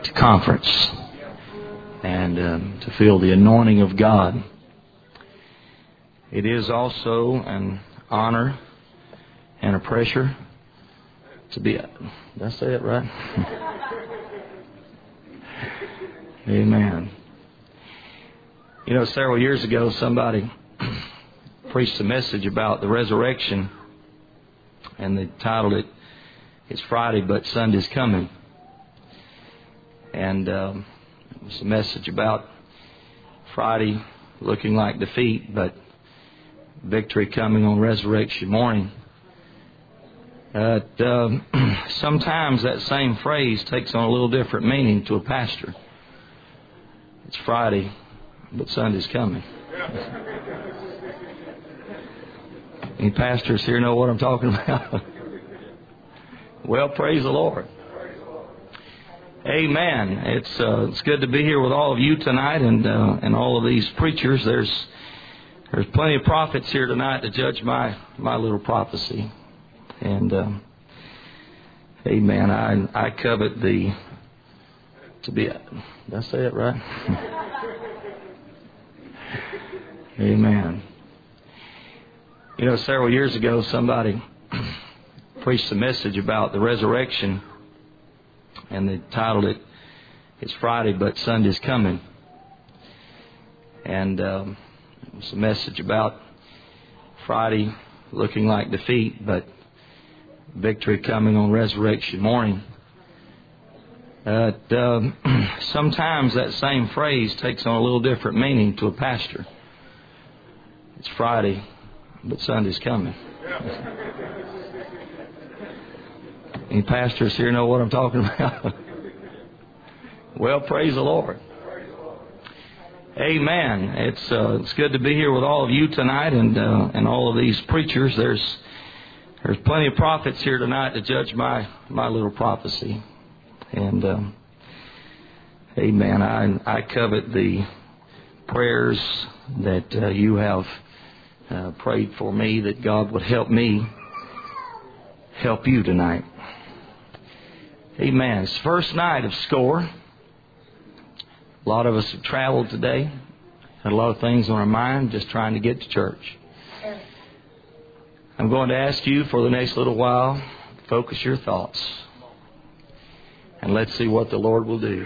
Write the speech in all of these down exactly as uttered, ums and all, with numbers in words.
to conference and um, to feel the anointing of God. It is also an honor and a pressure to be... Did I say it right? Amen. You know, several years ago, somebody preached a message about the resurrection, and they titled it, "It's Friday, but Sunday's Coming." And um, it was a message about Friday looking like defeat, but victory coming on resurrection morning. Uh, um, sometimes that same phrase takes on a little different meaning to a pastor. It's Friday, but Sunday's coming. Any pastors here know what I'm talking about? Well, praise the Lord. Amen. It's uh, it's good to be here with all of you tonight, and uh, and all of these preachers. There's there's plenty of prophets here tonight to judge my my little prophecy, and um, amen. I I covet the to be. Did I say it right? Amen. You know, several years ago, somebody preached a message about the resurrection, and they titled it, "It's Friday, but Sunday's Coming." And um, it was a message about Friday looking like defeat, but victory coming on resurrection morning. Uh, um, sometimes that same phrase takes on a little different meaning to a pastor. It's Friday, but Sunday's coming. Any pastors here know what I'm talking about? Well, praise the Lord. Amen. It's uh, it's good to be here with all of you tonight, and uh, and all of these preachers. There's there's plenty of prophets here tonight to judge my my little prophecy, and um, amen. I I covet the prayers that uh, you have uh, prayed for me, that God would help me help you tonight. Amen. It's the first night of SCORE. A lot of us have traveled today. Had a lot of things on our mind, just trying to get to church. I'm going to ask you for the next little while, focus your thoughts. And let's see what the Lord will do.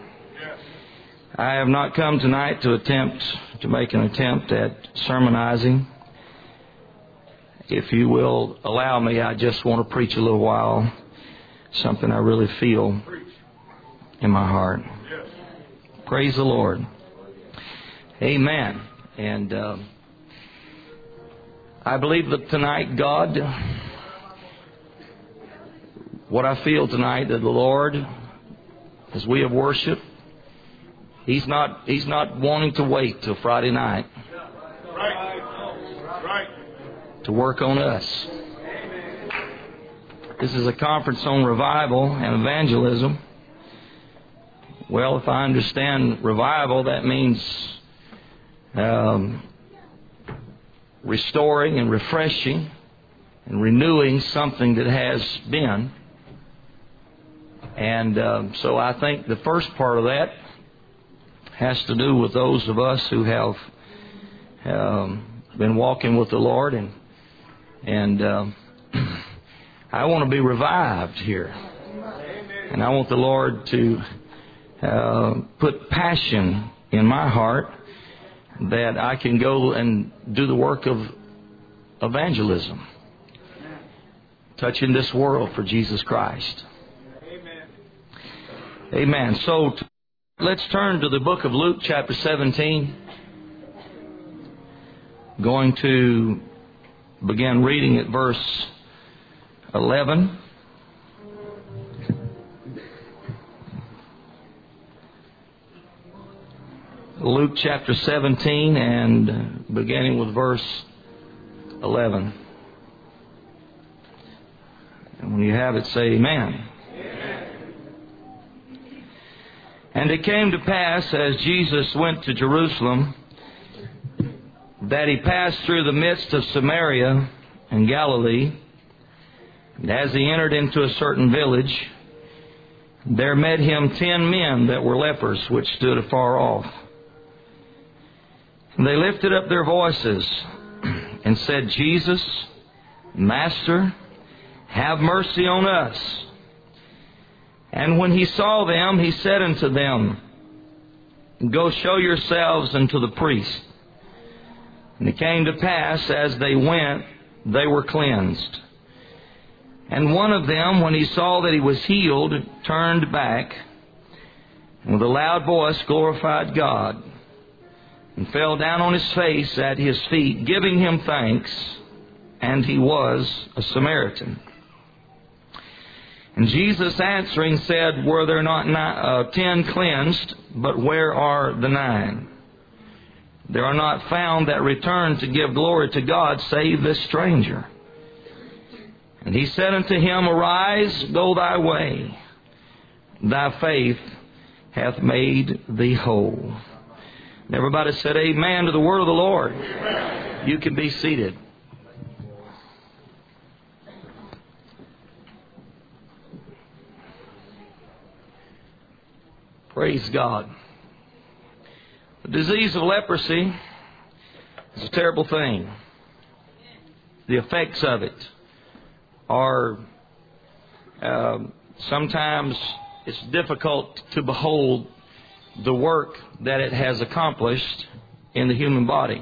I have not come tonight to attempt to make an attempt at sermonizing. If you will allow me, I just want to preach a little while. Something I really feel in my heart. Praise the Lord. Amen. And uh, I believe that tonight, God, what I feel tonight, that the Lord, as we have worshiped, He's not He's not wanting to wait till Friday night to work on us. This is a conference on revival and evangelism. Well, if I understand revival, that means um, restoring and refreshing and renewing something that has been. And um, so I think the first part of that has to do with those of us who have um, been walking with the Lord, and and um, I want to be revived here, and I want the Lord to uh, put passion in my heart that I can go and do the work of evangelism, touching this world for Jesus Christ. Amen. Amen. So t- let's turn to the book of Luke, chapter seventeen. Going to begin reading at verse eleven. Luke chapter seventeen, and beginning with verse eleven. And when you have it, say amen. Amen. And it came to pass, as Jesus went to Jerusalem, that He passed through the midst of Samaria and Galilee. And as He entered into a certain village, there met him ten men that were lepers, which stood afar off. And they lifted up their voices and said, Jesus, Master, have mercy on us. And when he saw them, he said unto them, Go show yourselves unto the priest. And it came to pass, as they went, they were cleansed. And one of them, when he saw that he was healed, turned back, and with a loud voice glorified God, and fell down on his face at his feet, giving him thanks. And he was a Samaritan. And Jesus answering said, Were there not nine, uh, ten cleansed, but where are the nine? There are not found that return to give glory to God, save this stranger. And he said unto him, Arise, go thy way. Thy faith hath made thee whole. And everybody said amen to the word of the Lord. Amen. You can be seated. Praise God. The disease of leprosy is a terrible thing. The effects of it are uh, sometimes it's difficult to behold the work that it has accomplished in the human body.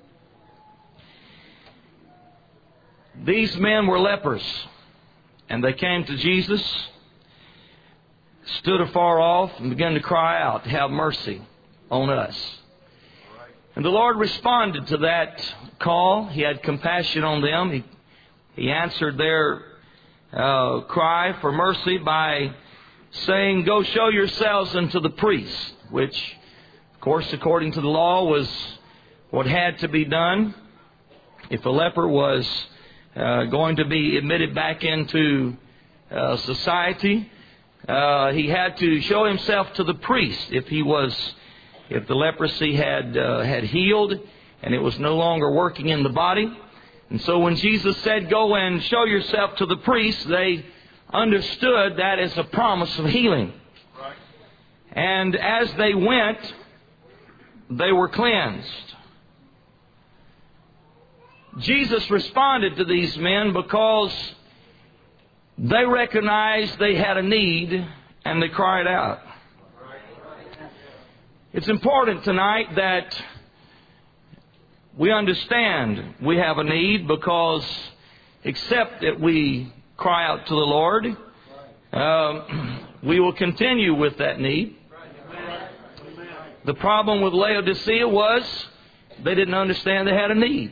These men were lepers, and they came to Jesus, stood afar off, and began to cry out, Have mercy on us. And the Lord responded to that call. He had compassion on them. He, he answered their uh, cry for mercy by saying, Go show yourselves unto the priest, which, of course, according to the law, was what had to be done. If a leper was uh, going to be admitted back into uh, society, uh, he had to show himself to the priest if he was If the leprosy had uh, had healed and it was no longer working in the body. And so when Jesus said, Go and show yourself to the priest, they understood that as a promise of healing. Right. And as they went, they were cleansed. Jesus responded to these men because they recognized they had a need and they cried out. It's important tonight that we understand we have a need, because except that we cry out to the Lord, uh, we will continue with that need. The problem with Laodicea was they didn't understand they had a need.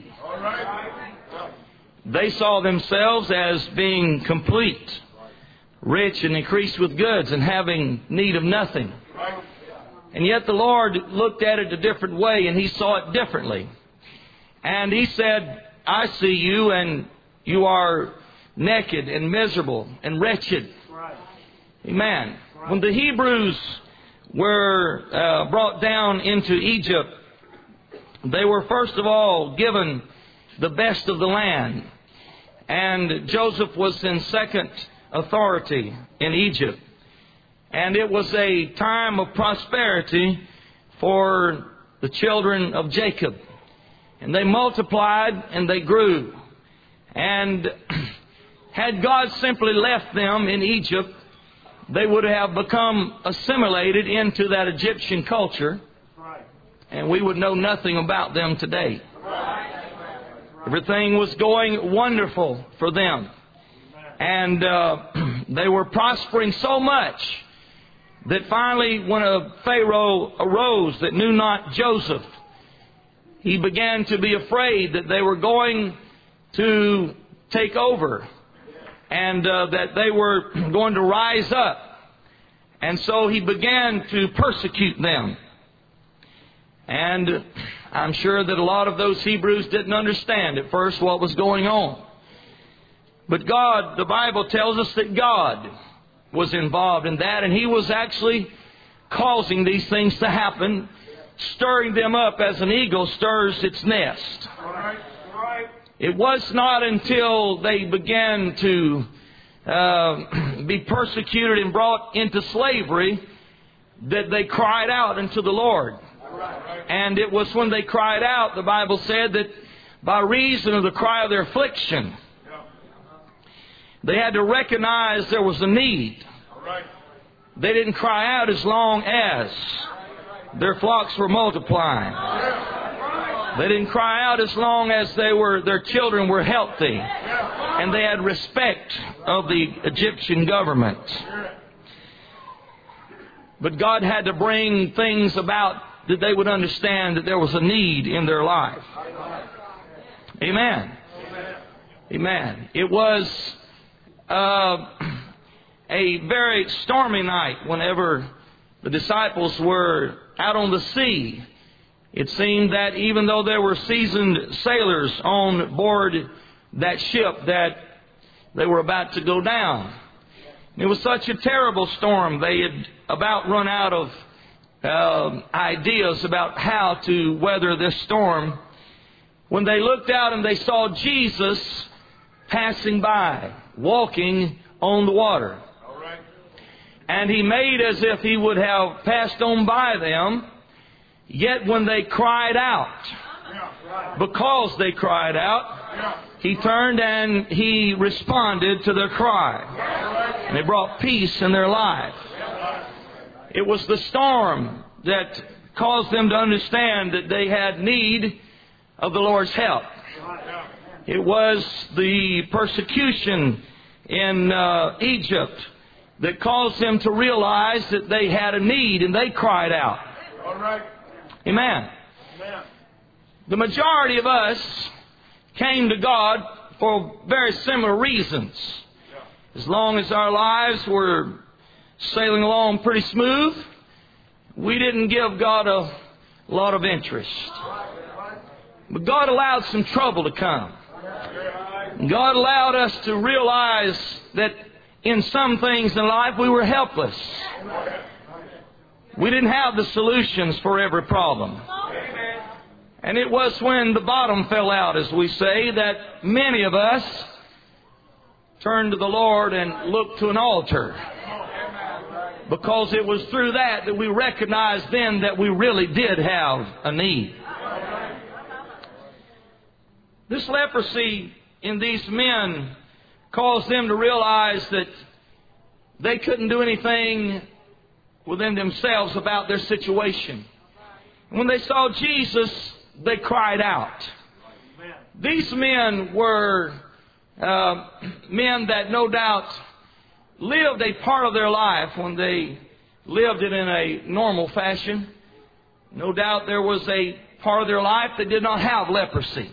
They saw themselves as being complete, rich and increased with goods, and having need of nothing. And yet the Lord looked at it a different way, and He saw it differently. And He said, I see you, and you are naked and miserable and wretched. Right. Amen. Right. When the Hebrews were uh, brought down into Egypt, they were first of all given the best of the land. And Joseph was in second authority in Egypt. And it was a time of prosperity for the children of Jacob. And they multiplied and they grew. And had God simply left them in Egypt, they would have become assimilated into that Egyptian culture. And we would know nothing about them today. Everything was going wonderful for them. And uh, they were prospering so much that finally, when a Pharaoh arose that knew not Joseph, he began to be afraid that they were going to take over and uh, that they were going to rise up. And so he began to persecute them. And I'm sure that a lot of those Hebrews didn't understand at first what was going on. But God, the Bible tells us that God was involved in that, and He was actually causing these things to happen, stirring them up as an eagle stirs its nest. Right, right. It was not until they began to uh, be persecuted and brought into slavery that they cried out unto the Lord. And it was when they cried out, the Bible said, that by reason of the cry of their affliction, they had to recognize there was a need. They didn't cry out as long as their flocks were multiplying. They didn't cry out as long as they were, their children were healthy and they had respect of the Egyptian government. But God had to bring things about that they would understand that there was a need in their life. Amen. Amen. It was uh, a very stormy night whenever the disciples were out on the sea. It seemed that even though there were seasoned sailors on board that ship, that they were about to go down. It was such a terrible storm. They had about run out of uh, ideas about how to weather this storm, when they looked out and they saw Jesus passing by, walking on the water. And He made as if He would have passed on by them. Yet when they cried out, because they cried out, He turned and He responded to their cry. And it brought peace in their life. It was the storm that caused them to understand that they had need of the Lord's help. It was the persecution in uh, Egypt that caused them to realize that they had a need, and they cried out. Amen. The majority of us came to God for very similar reasons. As long as our lives were sailing along pretty smooth, we didn't give God a lot of interest. But God allowed some trouble to come. God allowed us to realize that in some things in life we were helpless. We didn't have the solutions for every problem. And it was when the bottom fell out, as we say, that many of us turned to the Lord and looked to an altar. Because it was through that that we recognized then that we really did have a need. This leprosy in these men caused them to realize that they couldn't do anything within themselves about their situation. When they saw Jesus, they cried out. These men were uh, men that no doubt lived a part of their life when they lived it in a normal fashion. No doubt there was a part of their life that did not have leprosy.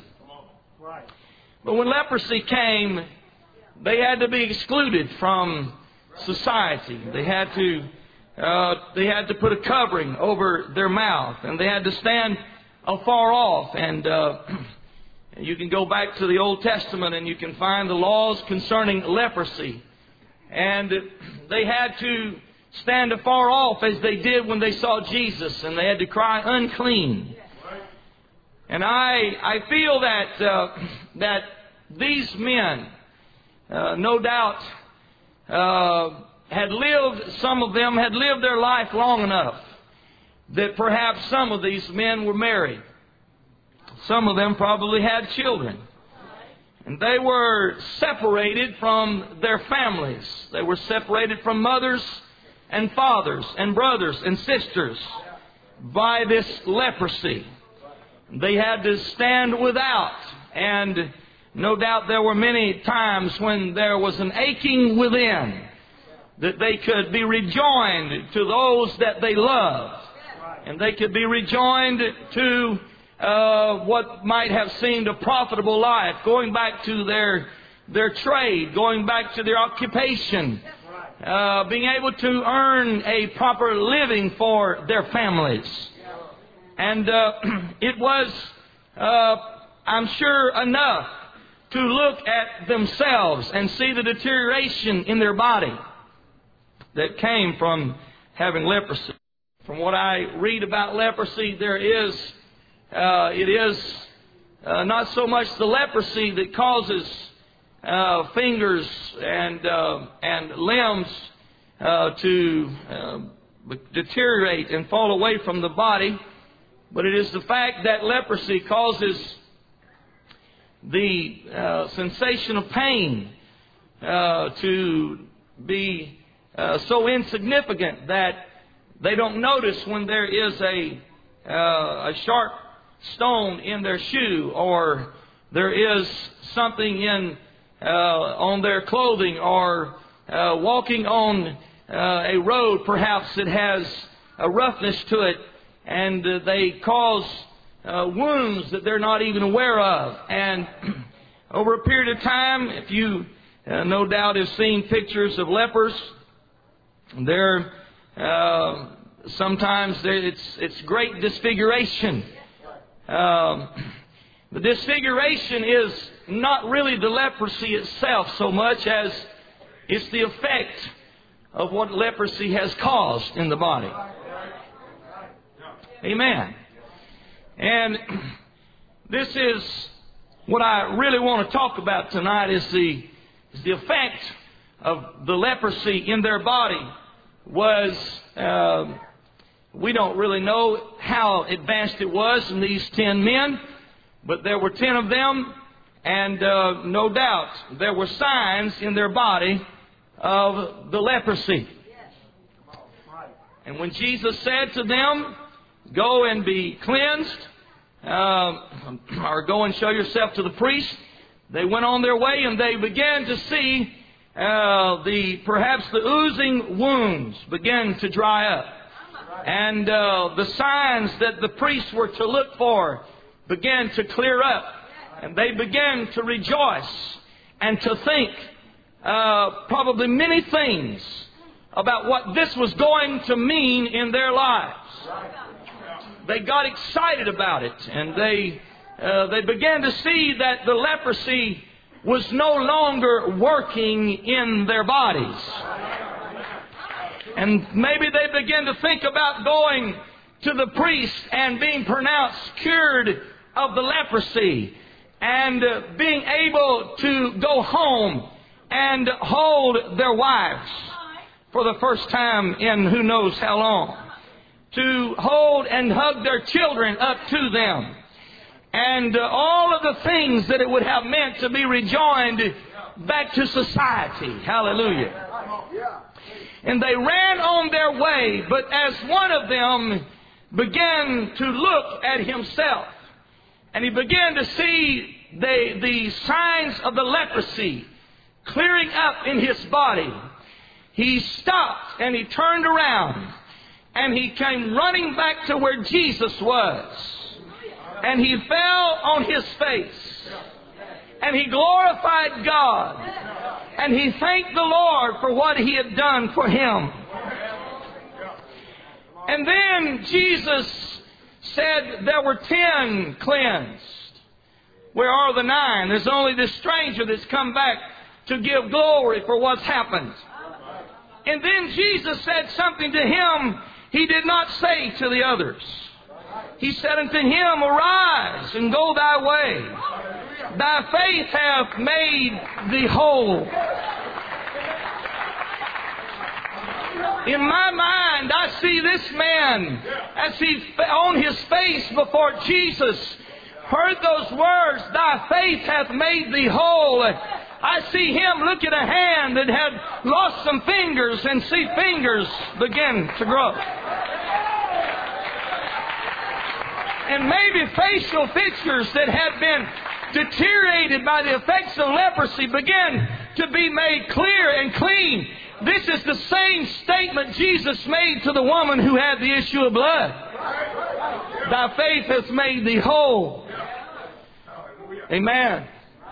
But when leprosy came, they had to be excluded from society. They had to uh, they had to put a covering over their mouth, and they had to stand afar off. And uh, you can go back to the Old Testament and you can find the laws concerning leprosy. And they had to stand afar off as they did when they saw Jesus, and they had to cry, "Unclean." And I I feel that uh, that these men, uh, no doubt, uh, had lived, some of them had lived their life long enough that perhaps some of these men were married. Some of them probably had children. And they were separated from their families. They were separated from mothers and fathers and brothers and sisters by this leprosy. They had to stand without. And no doubt there were many times when there was an aching within, that they could be rejoined to those that they loved. And they could be rejoined to uh, what might have seemed a profitable life, going back to their their trade, going back to their occupation, uh, being able to earn a proper living for their families. And uh, it was, uh, I'm sure, enough to look at themselves and see the deterioration in their body that came from having leprosy. From what I read about leprosy, there is, uh, it is uh, not so much the leprosy that causes uh, fingers and uh, and limbs uh, to uh, deteriorate and fall away from the body, but it is the fact that leprosy causes the uh, sensation of pain uh, to be uh, so insignificant that they don't notice when there is a uh, a sharp stone in their shoe, or there is something in uh, on their clothing, or uh, walking on uh, a road perhaps that has a roughness to it, and uh, they cause uh, wounds that they're not even aware of. And over a period of time, if you uh, no doubt have seen pictures of lepers, they're uh, sometimes they're, it's it's great disfiguration. Um, the disfiguration is not really the leprosy itself so much as it's the effect of what leprosy has caused in the body. Amen. And this is what I really want to talk about tonight, is the, is the effect of the leprosy in their body was, uh, we don't really know how advanced it was in these ten men, but there were ten of them, and uh, no doubt there were signs in their body of the leprosy. And when Jesus said to them, "Go and be cleansed," uh, or "Go and show yourself to the priest," they went on their way, and they began to see uh, the perhaps the oozing wounds begin to dry up. And uh, the signs that the priests were to look for began to clear up. And they began to rejoice and to think uh, probably many things about what this was going to mean in their lives. They got excited about it, and they uh, they began to see that the leprosy was no longer working in their bodies. And maybe they began to think about going to the priest and being pronounced cured of the leprosy, and uh, being able to go home and hold their wives for the first time in who knows how long. To hold and hug their children up to them. And uh, all of the things that it would have meant to be rejoined back to society. Hallelujah. And they ran on their way, but as one of them began to look at himself, and he began to see the, the signs of the leprosy clearing up in his body, he stopped and he turned around and he came running back to where Jesus was. And he fell on his face. And he glorified God. And he thanked the Lord for what he had done for him. And then Jesus said there were ten cleansed. Where are the nine? There's only this stranger that's come back to give glory for what's happened. And then Jesus said something to him he did not say to the others. He said unto him, "Arise and go thy way. Thy faith hath made thee whole." In my mind, I see this man as he on his face before Jesus heard those words, "Thy faith hath made thee whole." I see him look at a hand that had lost some fingers and see fingers begin to grow. And maybe facial features that had been deteriorated by the effects of leprosy begin to be made clear and clean. This is the same statement Jesus made to the woman who had the issue of blood. "Thy faith hath made thee whole." Amen.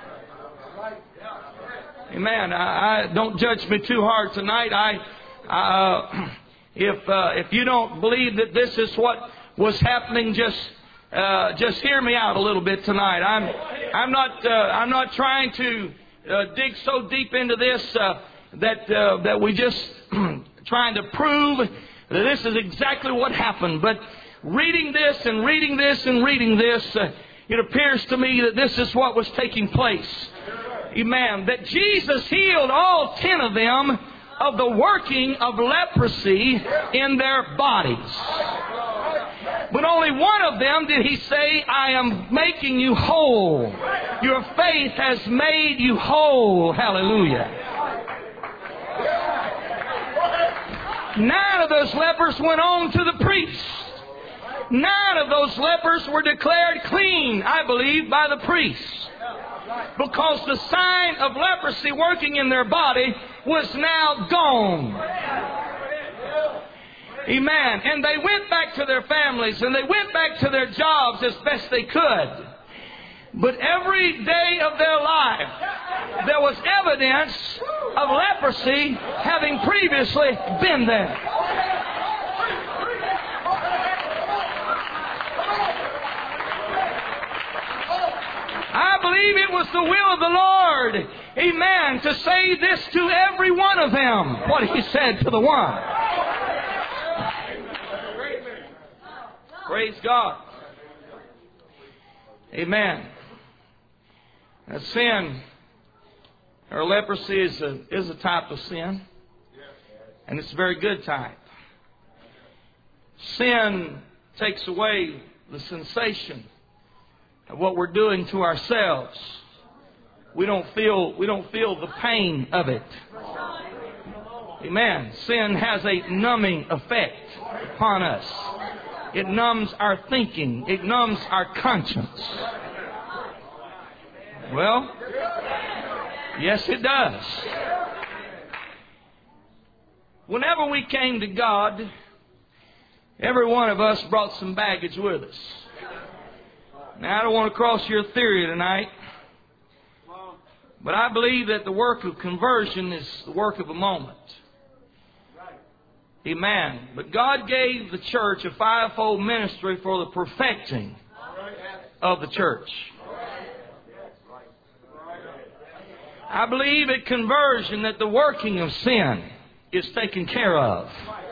Amen. I, I don't judge me too hard tonight. I, uh, if uh, if you don't believe that this is what was happening, just uh, just hear me out a little bit tonight. I'm I'm not uh, I'm not trying to uh, dig so deep into this uh, that uh, that we just trying to prove that this is exactly what happened. But reading this and reading this and reading this, uh, it appears to me that this is what was taking place. Amen. That Jesus healed all ten of them of the working of leprosy in their bodies. But only one of them did He say, I am making you whole. Your faith has made you whole. Hallelujah. Nine of those lepers went on to the priest. Nine of those lepers were declared clean, I believe, by the priest. Because the sign of leprosy working in their body was now gone. Amen. And they went back to their families and they went back to their jobs as best they could. But every day of their life, there was evidence of leprosy having previously been there. I believe it was the will of the Lord, amen, to say this to every one of them, what He said to the one. Praise God. Amen. Now, sin or leprosy is a, is a type of sin, and it's a very good type. Sin takes away the sensation of what we're doing to ourselves. We don't feel we don't feel the pain of it. Amen. Sin has a numbing effect upon us. It numbs our thinking. It numbs our conscience. Well, yes, it does. Whenever we came to God, every one of us brought some baggage with us. Now, I don't want to cross your theory tonight, but I believe that the work of conversion is the work of a moment. Amen. But God gave the church a fivefold ministry for the perfecting of the church. I believe at conversion that the working of sin is taken care of.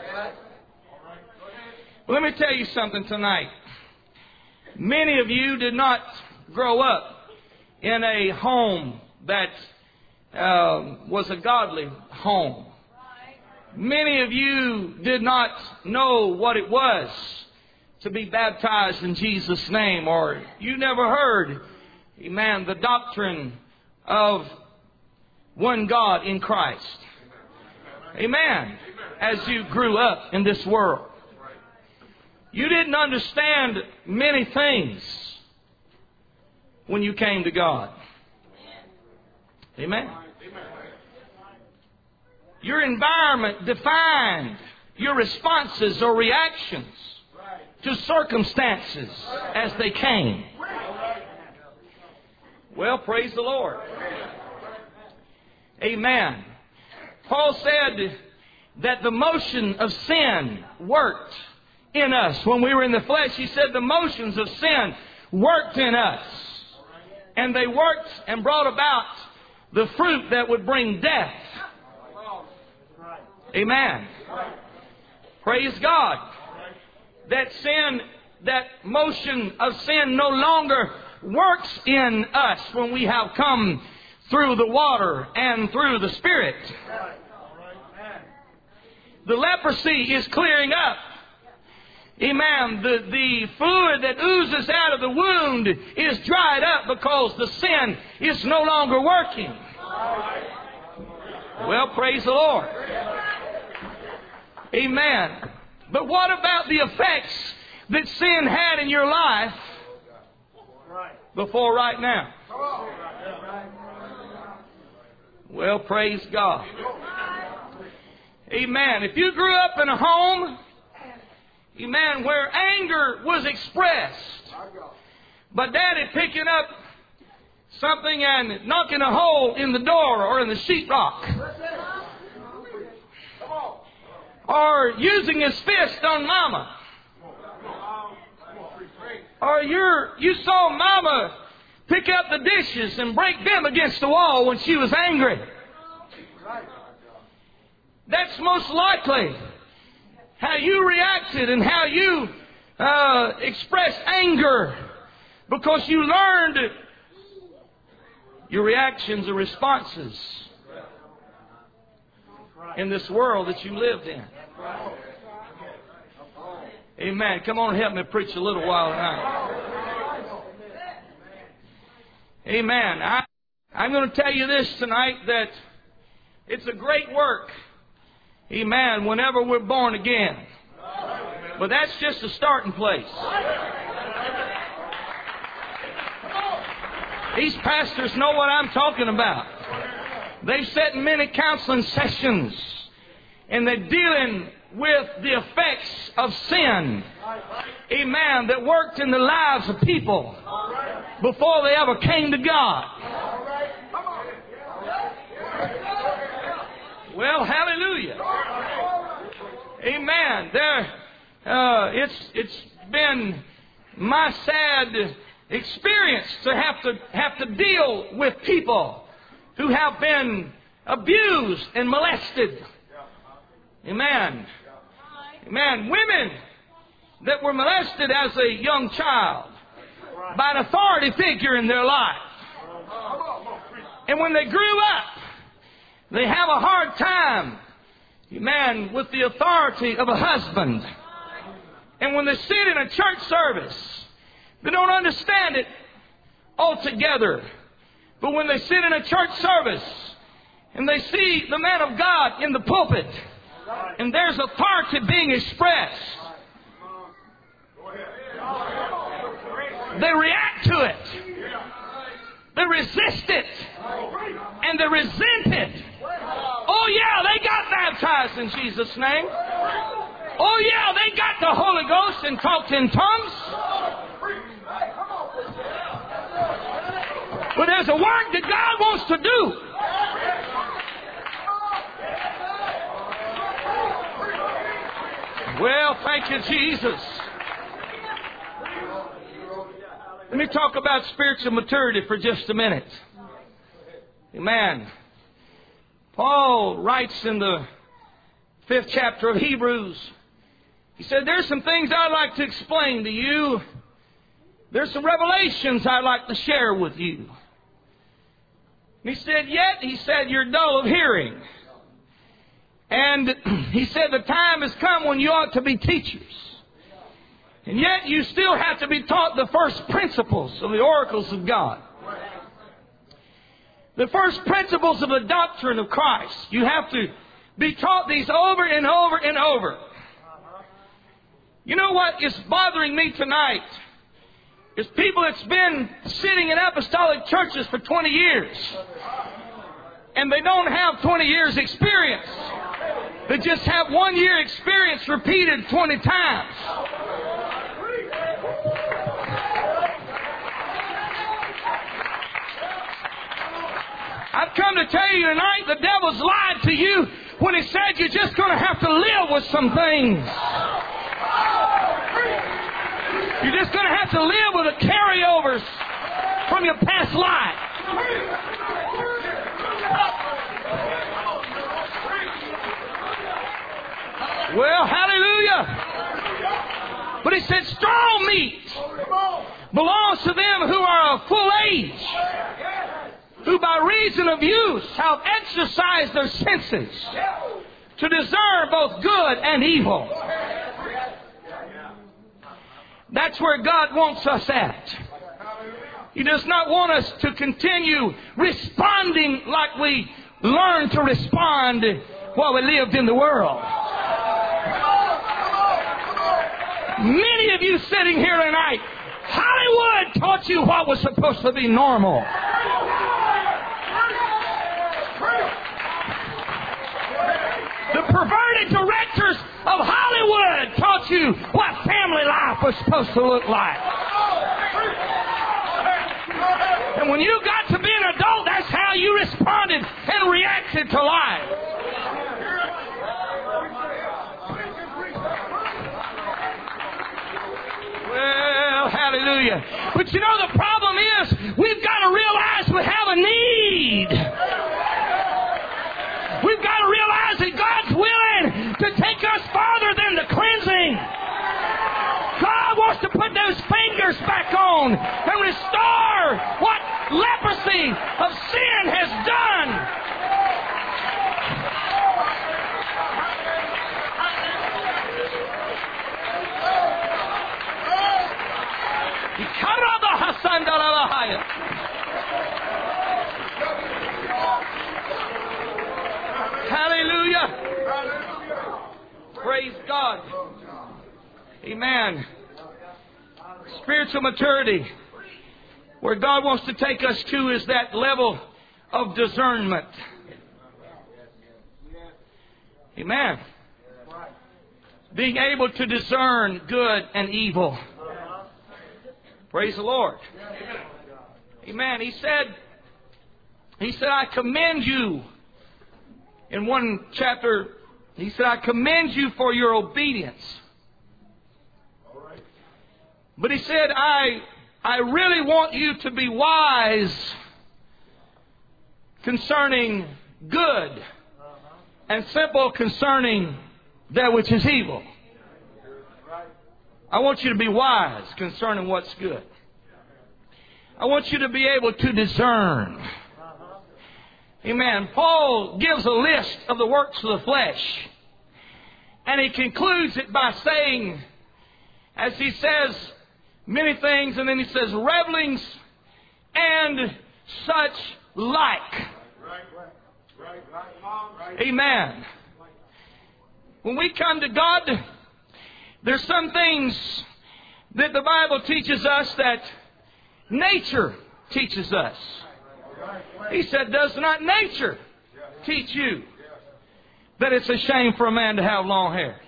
Let me tell you something tonight. Many of you did not grow up in a home that uh, was a godly home. Many of you did not know what it was to be baptized in Jesus' name, or you never heard, amen, the doctrine of one God in Christ. Amen. As you grew up in this world. You didn't understand many things when you came to God. Amen. Your environment defined your responses or reactions to circumstances as they came. Well, praise the Lord. Amen. Paul said that the motion of sin worked in us. When we were in the flesh, he said the motions of sin worked in us. And they worked and brought about the fruit that would bring death. Amen. Praise God. That sin, that motion of sin no longer works in us when we have come through the water and through the Spirit. The leprosy is clearing up. Amen. The, the fluid that oozes out of the wound is dried up because the sin is no longer working. Well, praise the Lord. Amen. But what about the effects that sin had in your life before right now? Well, praise God. Amen. If you grew up in a home, amen, where anger was expressed, but Daddy picking up something and knocking a hole in the door or in the sheetrock, or using his fist on Mama, or you're, you saw Mama pick up the dishes and break them against the wall when she was angry. That's most likely how you reacted and how you uh, expressed anger, because you learned your reactions or responses in this world that you lived in. Amen. Come on, help me preach a little while tonight. Amen. I, I'm going to tell you this tonight, that it's a great work. Amen. Whenever we're born again. But that's just a starting place. These pastors know what I'm talking about. They've sat in many counseling sessions, and they're dealing with the effects of sin. Amen. That worked in the lives of people before they ever came to God. Well, hallelujah. Amen. There, uh, it's it's been my sad experience to have to have to deal with people who have been abused and molested. Amen. Amen. Women that were molested as a young child by an authority figure in their life. And when they grew up, they have a hard time, amen, with the authority of a husband. And when they sit in a church service, they don't understand it altogether. But when they sit in a church service and they see the man of God in the pulpit and there's authority being expressed, they react to it. They resist it. And they resent it. Oh yeah, they got baptized in Jesus' name. Oh yeah, they got the Holy Ghost and talked in tongues. But there's a work that God wants to do. Well, thank you, Jesus. Let me talk about spiritual maturity for just a minute. Amen. Paul writes in the fifth chapter of Hebrews, he said, there's some things I'd like to explain to you. There's some revelations I'd like to share with you. And he said, yet, he said, you're dull of hearing. And he said, the time has come when you ought to be teachers. And yet you still have to be taught the first principles of the oracles of God. The first principles of the doctrine of Christ. You have to be taught these over and over and over. You know what is bothering me tonight? Is people that's been sitting in apostolic churches for twenty years. And they don't have twenty years experience. They just have one year experience repeated twenty times. I've come to tell you tonight, the devil's lied to you when he said you're just going to have to live with some things. You're just going to have to live with the carryovers from your past life. Well, hallelujah. But he said strong meat belongs to them who are of full age, who by reason of use have exercised their senses to discern both good and evil. That's where God wants us at. He does not want us to continue responding like we learned to respond while we lived in the world. Many of you sitting here tonight, Hollywood taught you what was supposed to be normal. The perverted directors of Hollywood taught you what family life was supposed to look like. And when you got to be an adult, that's how you responded and reacted to life. Well, hallelujah. But you know, the problem is we've got to realize we have a need. We've got to realize that God's willing to take us farther than the cleansing. God wants to put those fingers back on and restore what leprosy of sin has done. Hallelujah. Praise God. Amen. Spiritual maturity, where God wants to take us to, is that level of discernment. Amen. Being able to discern good and evil. Praise the Lord. Amen. He said, He said, I commend you. In one chapter, He said, I commend you for your obedience. But He said, I, I really want you to be wise concerning good and simple concerning that which is evil. I want you to be wise concerning what's good. I want you to be able to discern. Amen. Paul gives a list of the works of the flesh. And he concludes it by saying, as he says many things, and then he says, revelings and such like. Amen. When we come to God, there's some things that the Bible teaches us that nature teaches us. He said, does not nature teach you that it's a shame for a man to have long hair?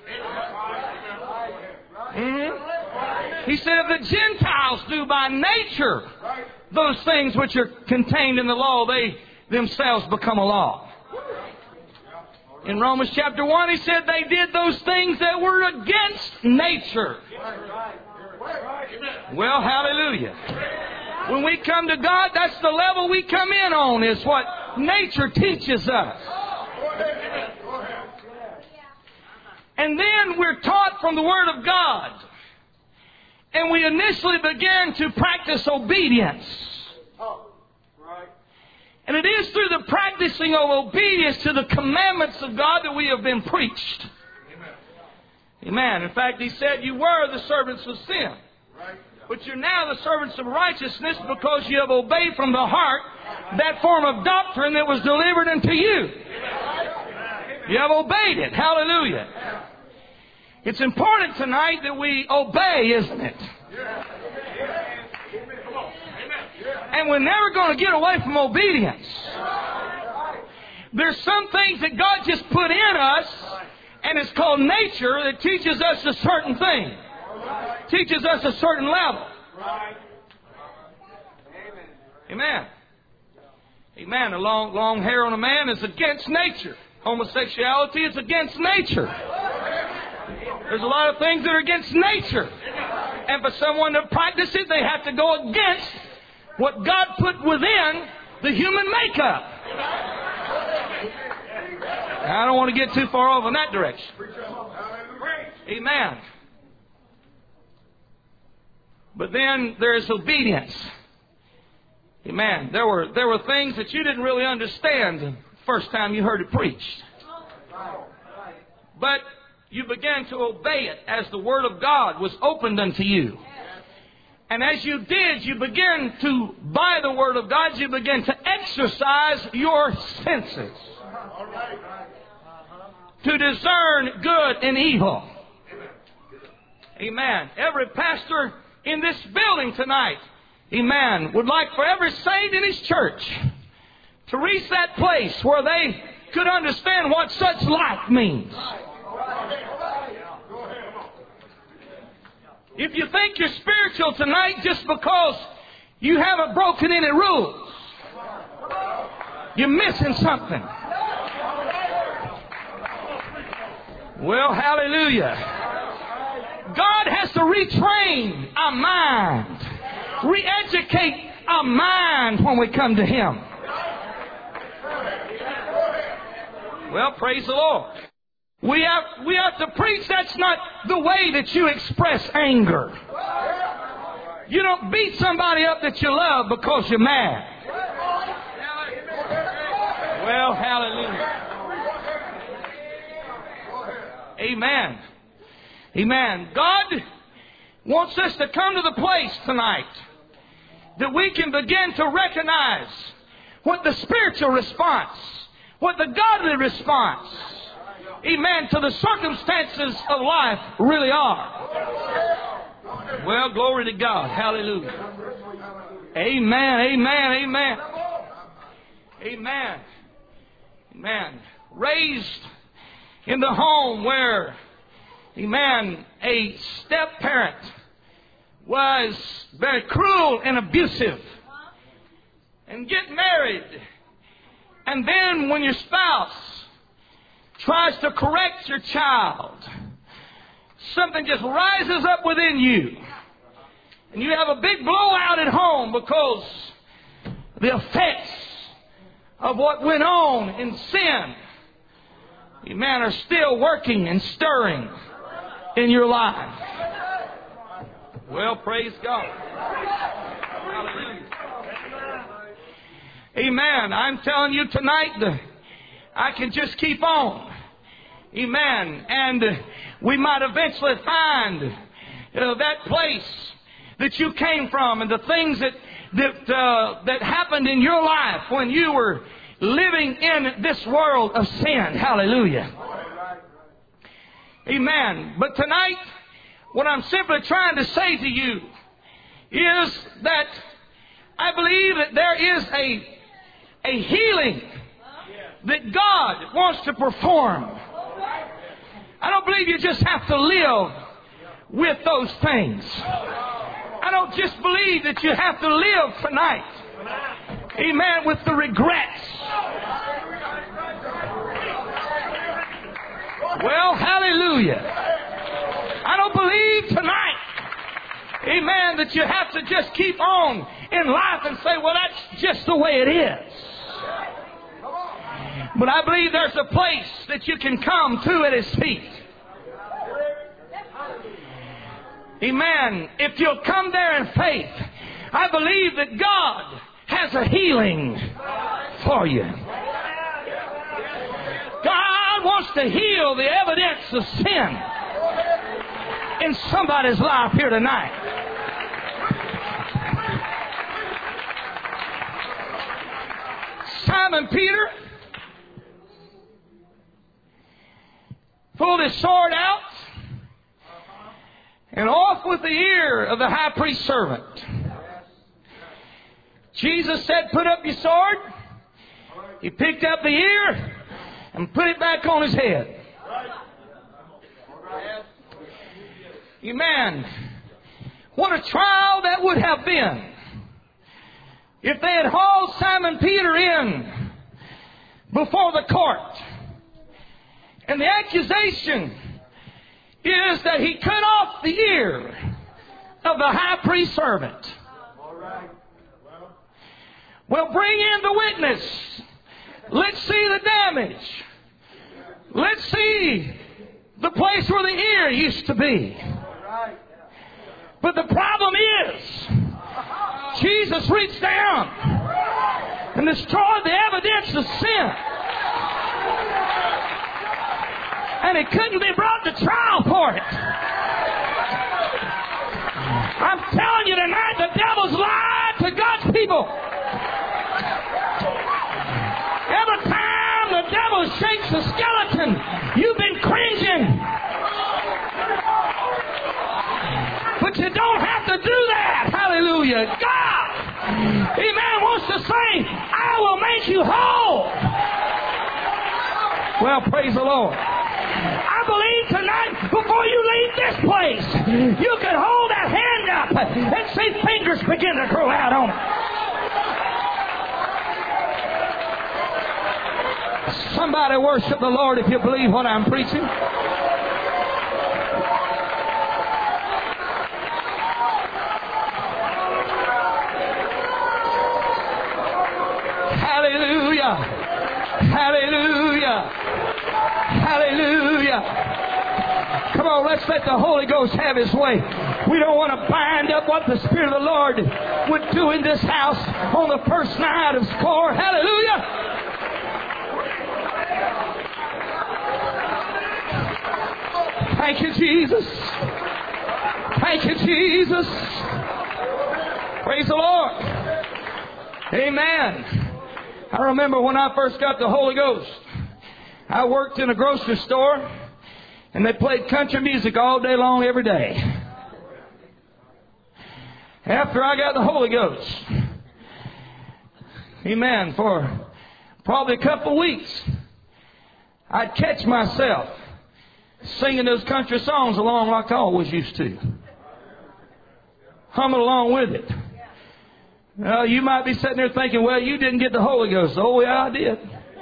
Mm-hmm. He said, if the Gentiles do by nature those things which are contained in the law, they themselves become a law. In Romans chapter one, he said they did those things that were against nature. Well, hallelujah. When we come to God, that's the level we come in on, is what nature teaches us. And then we're taught from the Word of God. And we initially begin to practice obedience. And it is through the practicing of obedience to the commandments of God that we have been preached. Amen. In fact, He said you were the servants of sin. But you're now the servants of righteousness because you have obeyed from the heart that form of doctrine that was delivered unto you. You have obeyed it. Hallelujah. It's important tonight that we obey, isn't it? And we're never going to get away from obedience. There's some things that God just put in us, and it's called nature, that teaches us a certain thing. Teaches us a certain level. Amen. Amen. A long, long hair on a man is against nature. Homosexuality is against nature. There's a lot of things that are against nature. And for someone to practice it, they have to go against what God put within the human makeup. I don't want to get too far off in that direction. Amen. But then there's obedience. Amen. There were there were things that you didn't really understand the first time you heard it preached. But you began to obey it as the Word of God was opened unto you. And as you did, you began to, by the Word of God, you began to exercise your senses. To discern good and evil. Amen. Every pastor in this building tonight, amen, would like for every saint in his church to reach that place where they could understand what such life means. If you think you're spiritual tonight just because you haven't broken any rules, you're missing something. Well, hallelujah. God has to retrain our mind, re-educate our mind when we come to Him. Well, praise the Lord. We have, we have to preach that's not the way that you express anger. You don't beat somebody up that you love because you're mad. Well, hallelujah. Amen. Amen. God wants us to come to the place tonight that we can begin to recognize what the spiritual response, what the godly response, amen, to the circumstances of life really are. Well, glory to God. Hallelujah. Amen, amen, amen. Amen. Amen. Raised in the home where, amen, a step-parent was very cruel and abusive. And get married. And then when your spouse tries to correct your child, something just rises up within you. And you have a big blowout at home because the effects of what went on in sin, amen, are still working and stirring in your life. Well, praise God. Hallelujah. Amen. I'm telling you tonight that I can just keep on. Amen. And we might eventually find uh, that place that you came from and the things that that uh, that happened in your life when you were living in this world of sin. Hallelujah. Amen. But tonight, what I'm simply trying to say to you is that I believe that there is a a healing that God wants to perform. I don't believe you just have to live with those things. I don't just believe that you have to live tonight, amen, with the regrets. Well, hallelujah. I don't believe tonight, amen, that you have to just keep on in life and say, well, that's just the way it is. But I believe there's a place that you can come to at His feet. Amen. If you'll come there in faith, I believe that God has a healing for you. God wants to heal the evidence of sin in somebody's life here tonight. Simon Peter pulled his sword out and off with the ear of the high priest's servant. Jesus said, put up your sword. He picked up the ear and put it back on his head. Amen. What a trial that would have been if they had hauled Simon Peter in before the court. And the accusation is that he cut off the ear of the high priest's servant. Well, bring in the witness. Let's see the damage. Let's see the place where the ear used to be. But the problem is, Jesus reached down and destroyed the evidence of sin. And it couldn't be brought to trial for it. I'm telling you tonight, the devil's lied to God's people. Every time the devil shakes the skeleton, you've been cringing. But you don't have to do that. Hallelujah. God, amen, wants to say, I will make you whole. Well, praise the Lord. I believe tonight, before you leave this place, you can hold that hand up and see fingers begin to grow out on it. Somebody worship the Lord if you believe what I'm preaching. Hallelujah. Hallelujah. Hallelujah. Come on, let's let the Holy Ghost have His way. We don't want to bind up what the Spirit of the Lord would do in this house on the first night of score. Hallelujah. Thank you, Jesus. Thank you, Jesus. Praise the Lord. Amen. I remember when I first got the Holy Ghost, I worked in a grocery store, and they played country music all day long, every day. After I got the Holy Ghost, amen, for probably a couple of weeks, I'd catch myself singing those country songs along like I always used to. Humming along with it. Well, you might be sitting there thinking, well, you didn't get the Holy Ghost. Oh, yeah, I did.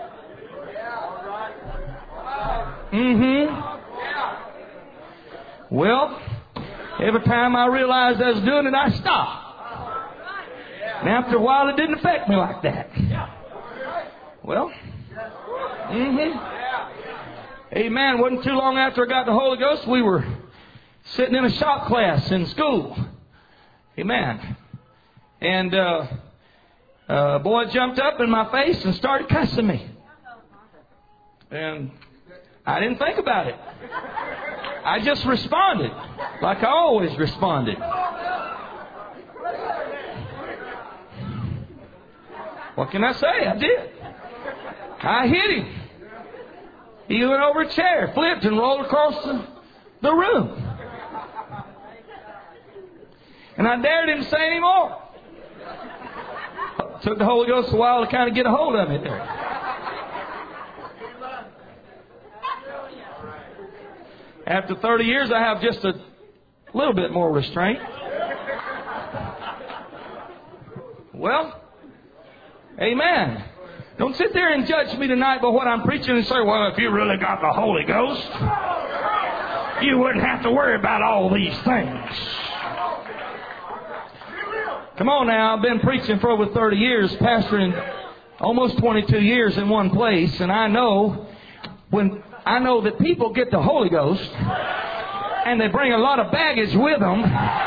Mm-hmm. Well, every time I realized I was doing it, I stopped. And after a while, it didn't affect me like that. Well, mm-hmm. Amen. Wasn't too long after I got the Holy Ghost, we were sitting in a shop class in school. Amen. And uh, a boy jumped up in my face and started cussing me. And I didn't think about it. I just responded like I always responded. What can I say? I did. I hit him. He went over a chair, flipped, and rolled across the, the room. And I dared him to say any more. Took the Holy Ghost a while to kind of get a hold of me there. After thirty years, I have just a little bit more restraint. Well, amen. Don't sit there and judge me tonight by what I'm preaching and say, well, if you really got the Holy Ghost, you wouldn't have to worry about all these things. Come on now, I've been preaching for over thirty years, pastoring almost twenty-two years in one place, and I know when I know that people get the Holy Ghost and they bring a lot of baggage with them.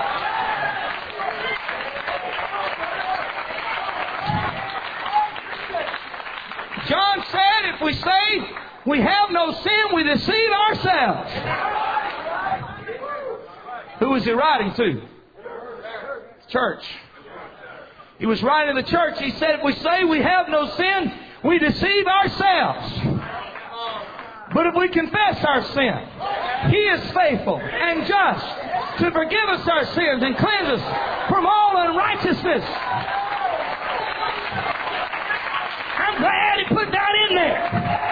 John said, if we say we have no sin, we deceive ourselves. Who was he writing to? Church. He was writing to the church. He said, if we say we have no sin, we deceive ourselves. But if we confess our sin, He is faithful and just to forgive us our sins and cleanse us from all unrighteousness. I'm glad He put that in there.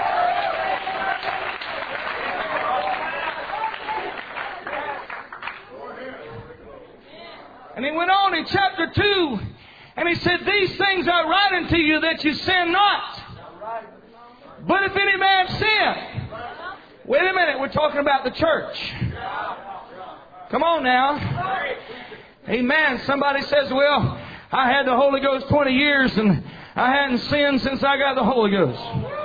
And He went on in chapter two, and He said, these things I write unto you that you sin not. But if any man sin... Wait a minute, we're talking about the church. Come on now. Amen. Somebody says, well, I had the Holy Ghost twenty years and I hadn't sinned since I got the Holy Ghost.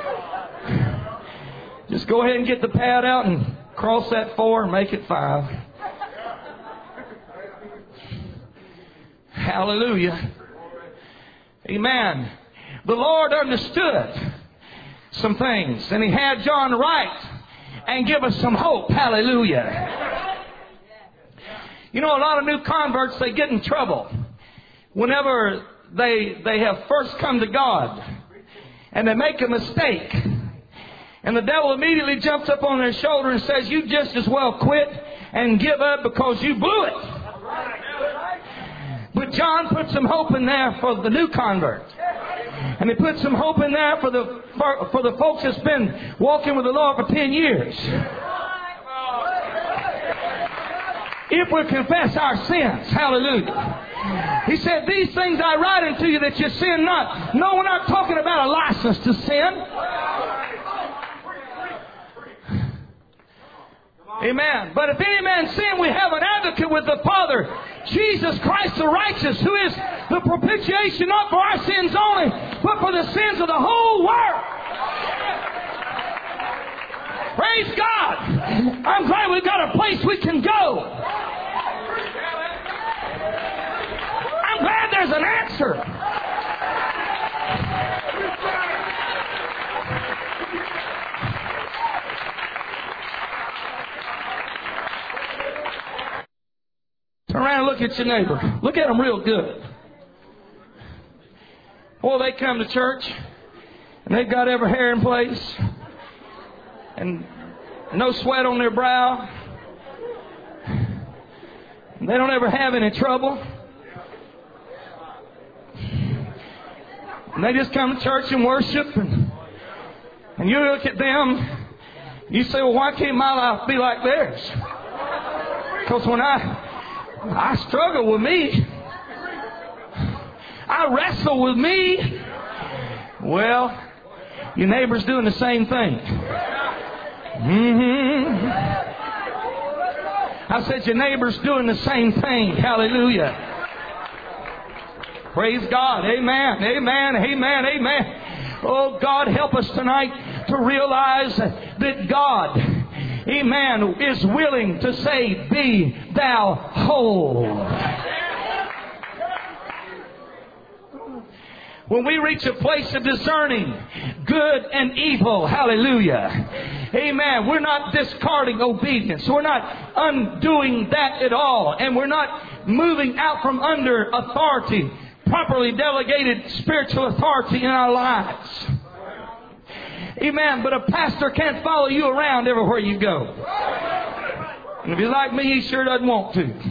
Just go ahead and get the pad out and cross that four and make it five. Hallelujah. Amen. The Lord understood some things, and He had John write and give us some hope. Hallelujah. You know, a lot of new converts, they get in trouble whenever they they have first come to God and they make a mistake. And the devil immediately jumps up on their shoulder and says, you just as well quit and give up because you blew it. But John put some hope in there for the new convert. And He put some hope in there for the for, for the folks that's been walking with the Lord for ten years. If we confess our sins, hallelujah. He said, these things I write unto you that you sin not. No, we're not talking about a license to sin. Amen. But if any man sin, we have an advocate with the Father, Jesus Christ the righteous, who is the propitiation not for our sins only, but for the sins of the whole world. Praise God. I'm glad we've got a place we can go. I'm glad there's an answer. Turn around and look at your neighbor. Look at them real good. Boy, they come to church and they've got every hair in place and no sweat on their brow. And they don't ever have any trouble. And they just come to church and worship. And, and you look at them, you say, well, why can't my life be like theirs? Because when I I struggle with me, I wrestle with me. Well, your neighbor's doing the same thing. Mm-hmm. I said, your neighbor's doing the same thing. Hallelujah. Praise God. Amen. Amen. Amen. Amen. Oh, God, help us tonight to realize that God, amen, is willing to say, be thou whole. When we reach a place of discerning good and evil, hallelujah, amen, we're not discarding obedience. We're not undoing that at all. And we're not moving out from under authority, properly delegated spiritual authority in our lives. Amen. But a pastor can't follow you around everywhere you go. And if you're like me, he sure doesn't want to.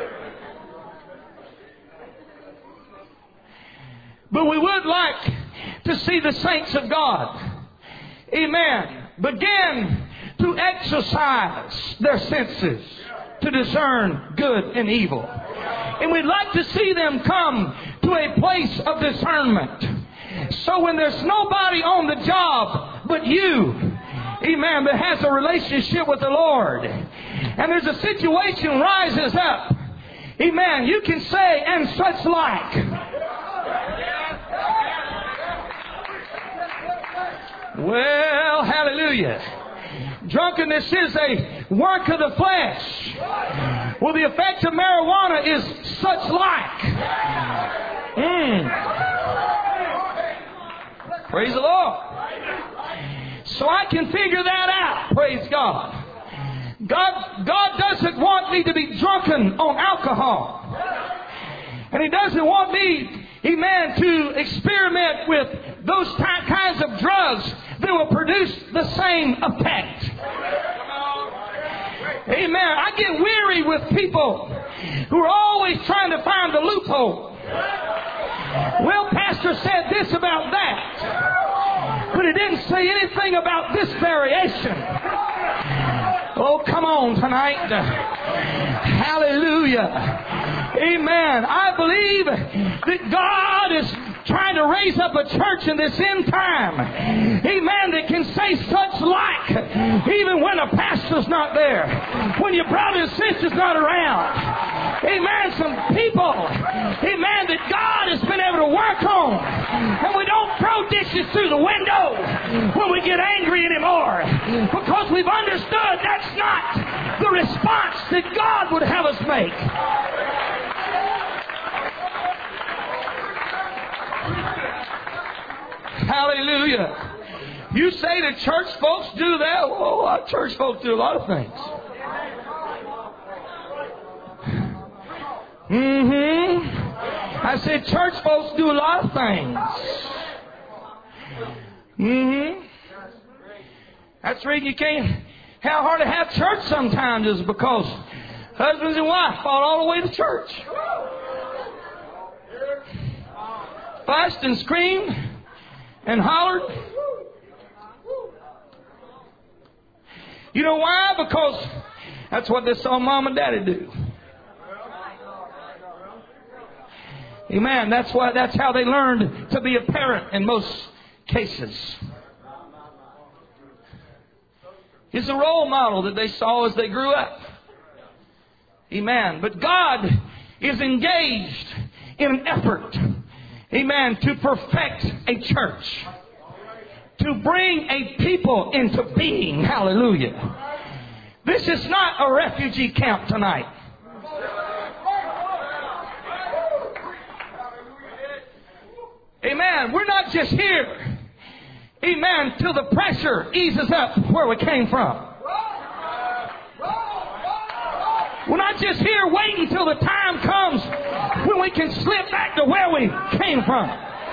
But we would like to see the saints of God, amen, begin to exercise their senses to discern good and evil. And we'd like to see them come to a place of discernment. So when there's nobody on the job but you, amen, that has a relationship with the Lord, and there's a situation rises up, amen, you can say, and such like. Well, hallelujah. Drunkenness is a work of the flesh. Well, the effect of marijuana is such like. Mm. Praise the Lord. So I can figure that out. Praise God. God, God doesn't want me to be drunken on alcohol. And He doesn't want me, amen, to experiment with those ty- kinds of drugs that will produce the same effect. Amen. I get weary with people who are always trying to find the loophole. Well, Pastor said this about that, but he didn't say anything about this variation. Oh, come on tonight. Hallelujah. Amen. I believe that God is trying to raise up a church in this end time, amen, that can say such like, even when a pastor's not there, when your brother and sister's not around. Amen. Some people, amen, that God has been able to work on. And we don't throw dishes through the window when we get angry anymore, because we've understood that's not the response that God would have us make. Hallelujah. You say that church folks do that? Oh, our church folks do a lot of things. Mm-hmm. I said church folks do a lot of things. Mm-hmm. That's the reason you can't have hard to have church sometimes, is because husbands and wives fought all the way to church. Fussed and screamed and hollered. You know why? Because that's what they saw mom and daddy do. Amen. That's why. That's how they learned to be a parent in most cases. It's a role model that they saw as they grew up. Amen. But God is engaged in an effort, amen, to perfect a church, to bring a people into being. Hallelujah. This is not a refugee camp tonight. Amen. We're not just here, amen, till the pressure eases up where we came from. We're not just here waiting till the time comes when we can slip back to where we came from.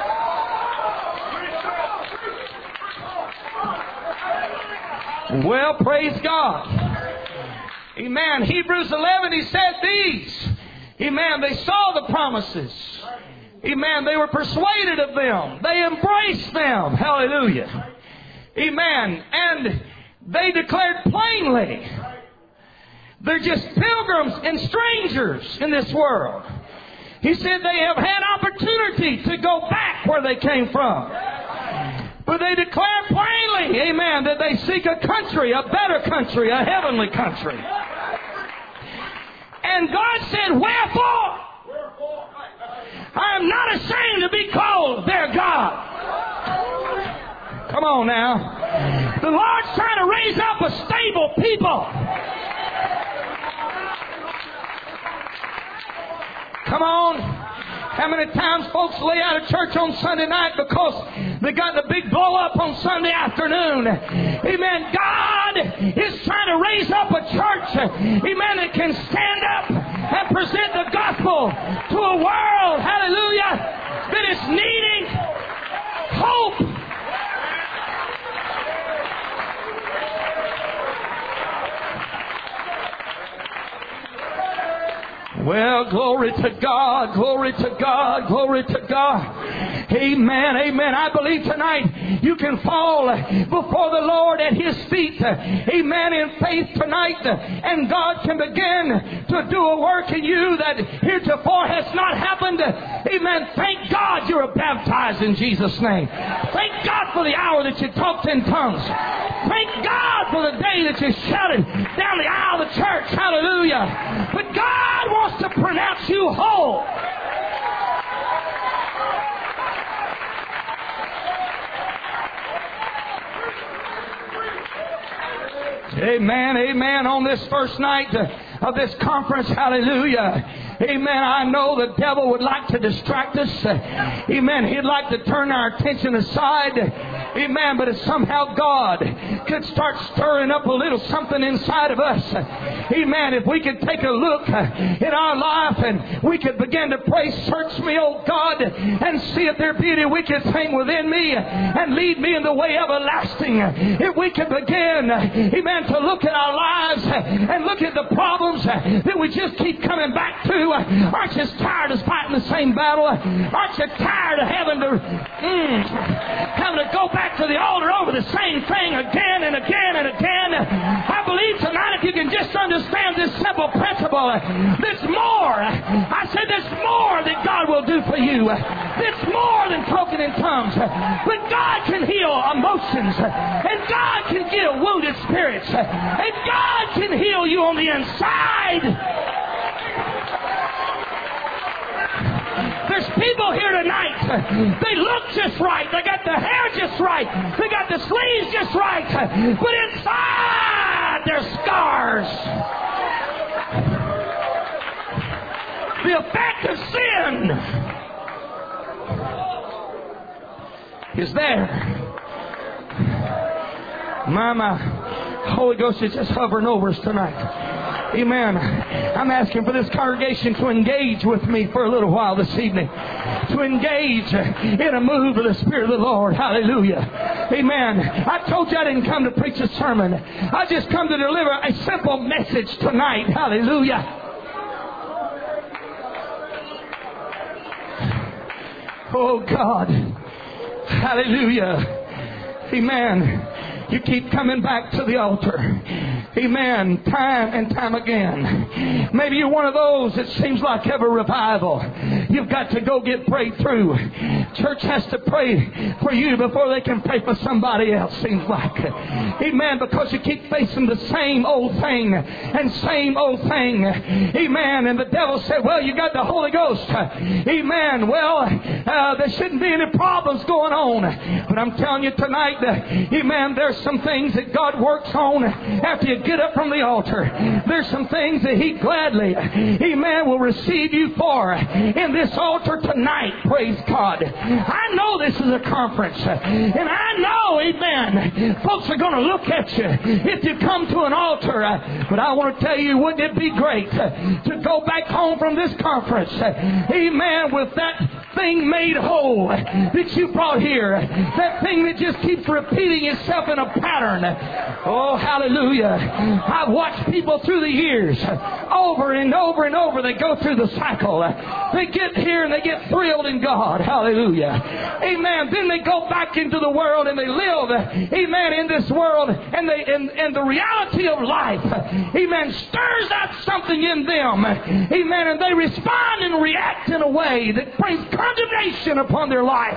Well, praise God. Amen. Hebrews eleven, he said these. Amen. They saw the promises. Amen. They were persuaded of them. They embraced them. Hallelujah. Amen. And they declared plainly, they're just pilgrims and strangers in this world. He said they have had opportunity to go back where they came from. But they declare plainly, amen, that they seek a country, a better country, a heavenly country. And God said, wherefore? I am not ashamed to be called their God. Come on now. The Lord's trying to raise up a stable people. Come on. How many times folks lay out of church on Sunday night because they got the big blow up on Sunday afternoon? Amen. God is trying to raise up a church, amen, that can stand up and present the gospel to a world, hallelujah, that is needing hope. Well, glory to God, glory to God, glory to God. Amen, amen. I believe tonight you can fall before the Lord at His feet. Amen, in faith tonight. And God can begin to do a work in you that heretofore has not happened. Amen. Thank God you're baptized in Jesus' name. Thank God for the hour that you talked in tongues. Thank God for the day that you shouted down the aisle of the church. Hallelujah. But God wants to pronounce you whole. Amen, amen. On this first night of this conference, hallelujah. Amen. I know the devil would like to distract us. Amen. He'd like to turn our attention aside. Amen. But if somehow God could start stirring up a little something inside of us. Amen. If we could take a look in our life and we could begin to pray, search me, oh God, and see if there be any wicked thing within me and lead me in the way everlasting. If we could begin, amen, to look at our lives and look at the problems that we just keep coming back to. Aren't you tired of fighting the same battle? Aren't you tired of having to mm, having to go back to the altar over the same thing again and again and again? I believe tonight if you can just understand this simple principle, there's more. I said there's more that God will do for you. There's more than talking in tongues. But God can heal emotions. And God can heal wounded spirits. And God can heal you on the inside. There's people here tonight, they look just right, they got the hair just right, they got the sleeves just right, but inside there's scars. The effect of sin is there. My, my, Holy Ghost is just hovering over us tonight. Amen. I'm asking for this congregation to engage with me for a little while this evening. To engage in a move of the Spirit of the Lord. Hallelujah. Amen. I told you I didn't come to preach a sermon. I just come to deliver a simple message tonight. Hallelujah. Oh God. Hallelujah. Amen. You keep coming back to the altar. Amen. Time and time again. Maybe you're one of those that seems like every revival, you've got to go get prayed through. Church has to pray for you before they can pray for somebody else, seems like. Amen. Because you keep facing the same old thing and same old thing. Amen. And the devil said, well, you got the Holy Ghost. Amen. Well, uh, there shouldn't be any problems going on. But I'm telling you tonight, uh, amen, there's some things that God works on after you get up from the altar. There's some things that He gladly, amen, will receive you for in this altar tonight. Praise God. I know this is a conference, and I know, amen, folks are going to look at you if you come to an altar. But I want to tell you, wouldn't it be great to go back home from this conference, amen, with that thing made whole that you brought here, that thing that just keeps repeating itself in a pattern. Oh, hallelujah. I've watched people through the years over and over and over. They go through the cycle. They get here and they get thrilled in God. Hallelujah. Amen. Then they go back into the world and they live, amen, in this world, and they and, and the reality of life, amen, stirs out something in them, amen, and they respond and react in a way that brings condemnation upon their life.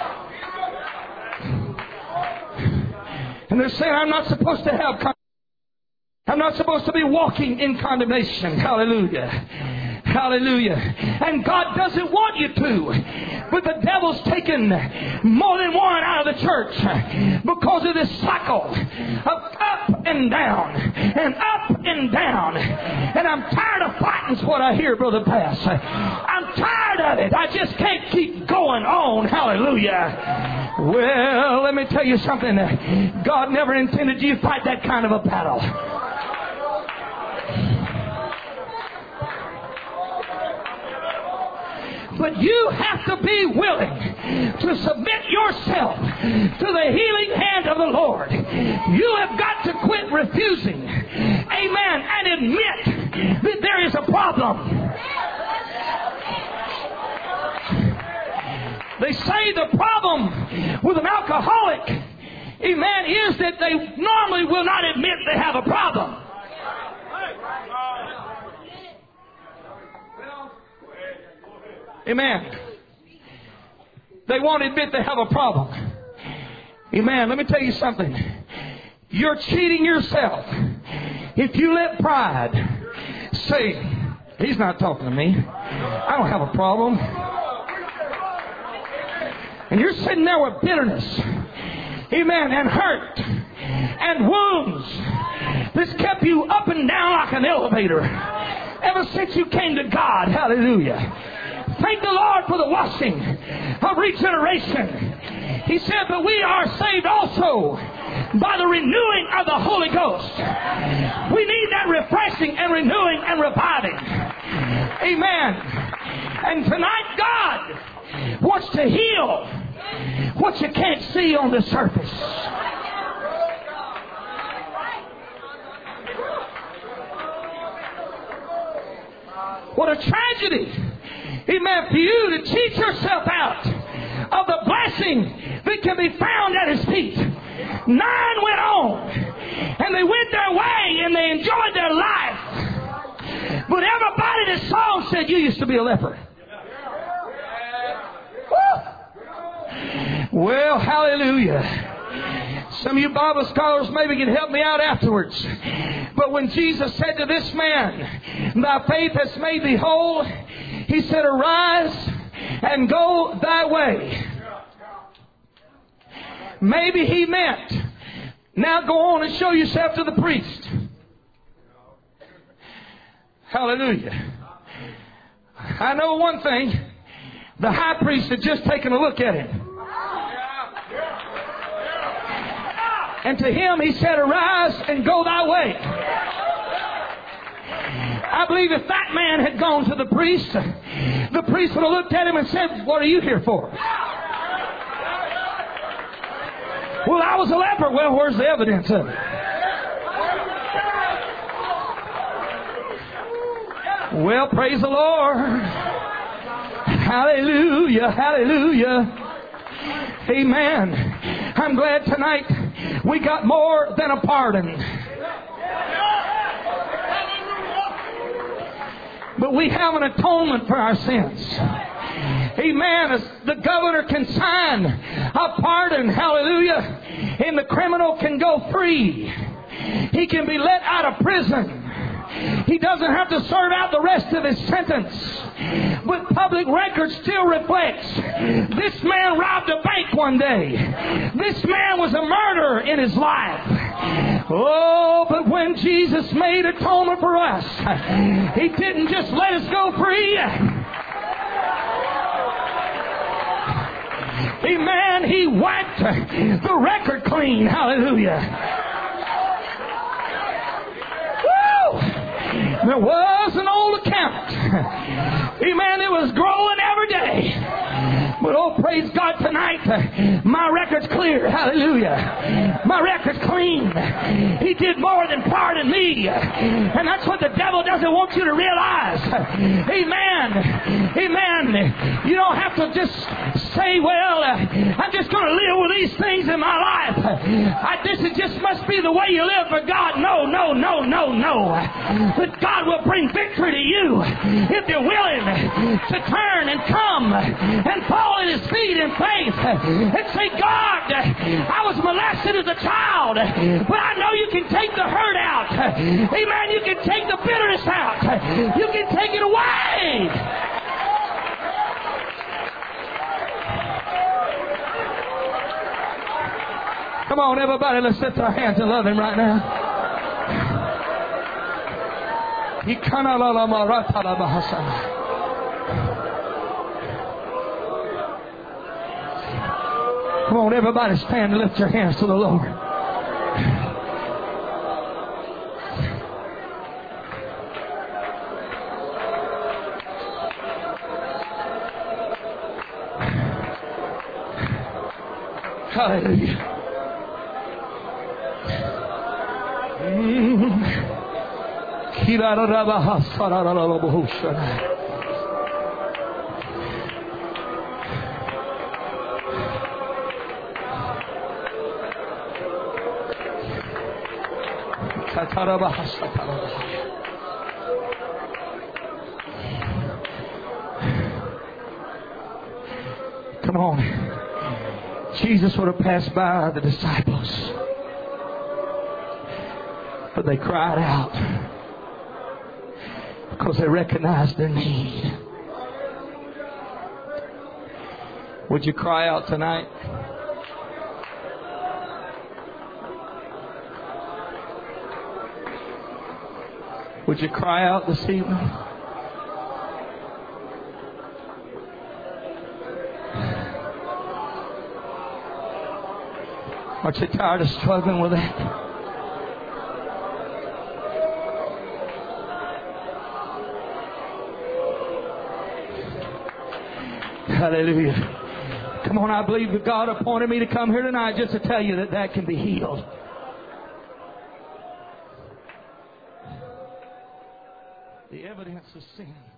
And they're saying, I'm not supposed to have condemnation. I'm not supposed to be walking in condemnation. Hallelujah. Hallelujah. And God doesn't want you to. But the devil's taken more than one out of the church because of this cycle of up and down and up and down. And I'm tired of fighting, is what I hear, Brother Bass. I'm tired of it. I just can't keep going on. Hallelujah. Well, let me tell you something. God never intended you to fight that kind of a battle. But you have to be willing to submit yourself to the healing hand of the Lord. You have got to quit refusing, amen, and admit that there is a problem. They say the problem with an alcoholic, amen, is that they normally will not admit they have a problem. Amen. They won't admit they have a problem. Amen. Let me tell you something. You're cheating yourself if you let pride say, he's not talking to me. I don't have a problem. And you're sitting there with bitterness, amen, and hurt and wounds that's kept you up and down like an elevator ever since you came to God. Hallelujah. Thank the Lord for the washing of regeneration. He said, but we are saved also by the renewing of the Holy Ghost. We need that refreshing and renewing and reviving. Amen. And tonight God wants to heal what you can't see on the surface. What a tragedy, amen, for you to cheat yourself out of the blessing that can be found at His feet. Nine went on, and they went their way, and they enjoyed their life. But everybody that saw them said, you used to be a leper. Woo! Well, hallelujah. Some of you Bible scholars maybe can help me out afterwards. But when Jesus said to this man, thy faith has made thee whole, He said, arise and go thy way. Maybe He meant, now go on and show yourself to the priest. Hallelujah. I know one thing. The high priest had just taken a look at him. And to him He said, arise and go thy way. I believe if that man had gone to the priest, the priest would have looked at him and said, what are you here for? Well, I was a leper. Well, where's the evidence of it? Well, praise the Lord. Hallelujah, hallelujah. Amen. I'm glad tonight we got more than a pardon. But we have an atonement for our sins. Amen. As the governor can sign a pardon, hallelujah, and the criminal can go free. He can be let out of prison. He doesn't have to serve out the rest of his sentence. But public record still reflects this man robbed a bank one day. This man was a murderer in his life. Oh, but when Jesus made atonement for us, He didn't just let us go free. Amen. He wiped the record clean. Hallelujah. Woo! There was an old account. Amen. It was growing every day. But oh, praise God, tonight my record's clear. Hallelujah. My record's clean. He did more than pardon me. And that's what the devil doesn't want you to realize. Amen. Amen. You don't have to just say, well, uh, I'm just going to live with these things in my life. I, this is just must be the way you live for God. No, no, no, no, no. But God will bring victory to you if you're willing to turn and come and fall at His feet in faith and say, God, I was molested as a child, but I know You can take the hurt out. Amen. You can take the bitterness out. You can take it away. Come on, everybody, let's lift our hands and love Him right now. Come on, everybody, stand and lift your hands to the Lord. Hallelujah. Come on. Jesus would have passed by the disciples, but they cried out because they recognized their need. Would you cry out tonight? Would you cry out this evening? Aren't you tired of struggling with that? Hallelujah. Come on, I believe that God appointed me to come here tonight just to tell you that that can be healed. The evidence of sin.